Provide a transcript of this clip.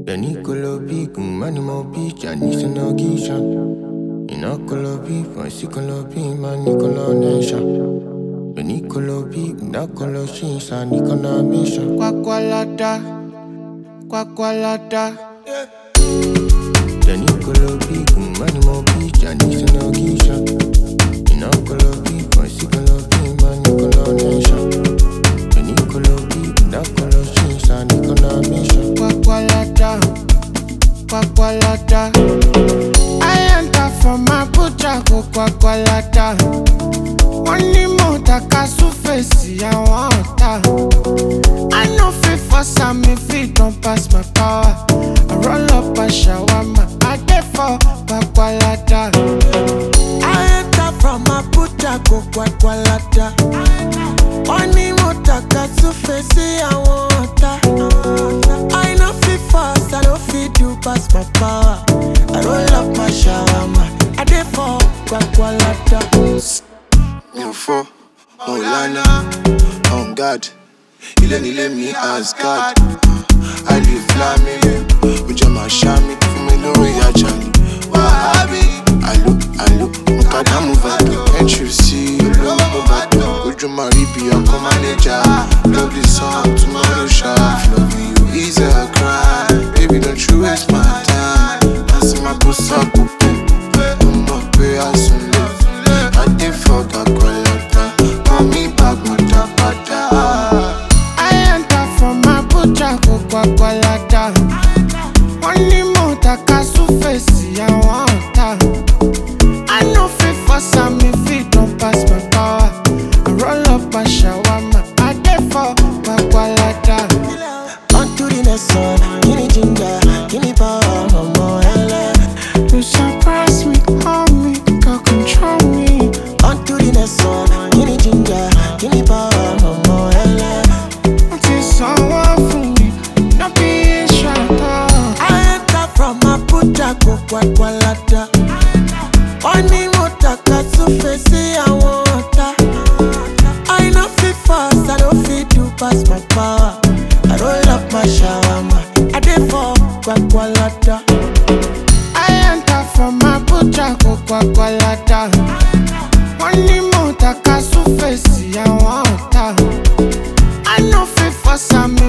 The Nicolo Big, Manimo Beach, and Nissan Gishan. In Ocolo Beef, I see Colo Beef, man, Nicola Nation. The Nicolo Big, Nacolo Shins, and Nicola Mission. Quacqualata, Quacqualata. The Nicolo Big, Manimo Beach, and Nissan Gishan. In Ocolo Beef, I see Colo Beef, man, Nicola Nation. The Nicolo Big, Nacolo Shins, and Nicola Mission. Quacqualata, Quacqualata. I enter from my butcher, go Quacqualata. Money more taka surface, I want that. I know fit for some if it don't pass my power. I roll up a shawarma, I get for Quacqualata. I enter from my butcher, go Quacqualata. Money more taka surface, I want that. I know fit fast, I don't fit do pass my power. I roll up my shawarma, I get for Quacqualata. For Olana, on God, he let me ask God. I live flaming, with my shami, for me no way I chant. Wahabi, I look, Mukada Muvado, and you see, low Muvado, would you marry be your manager? Love this song, tomorrow sharp, loving you is a crime. Baby, don't you waste my time. I see my puss up, I'm not pay as soon as I did forget. Quacqualata. Money more taka surface, I want that. I know fit for some if it don't pass my power. I roll up a shawarma, I get for Quacqualata. On to the next one, give me ginger, give me power, no more LA. You surprise me, hold me, girl control me. On to the next one, give me ginger, give me power, no more LA. Until someone for me, not be shy. I enter from my butcher, go Quacqualata. Money more taka surface, I want that. I know fit fast, I don't fit do pass my power. I roll up my shawarma, I did for Quacqualata. I enter from my butcher, go Quacqualata. Money more taka surface, I want that. I know fit for some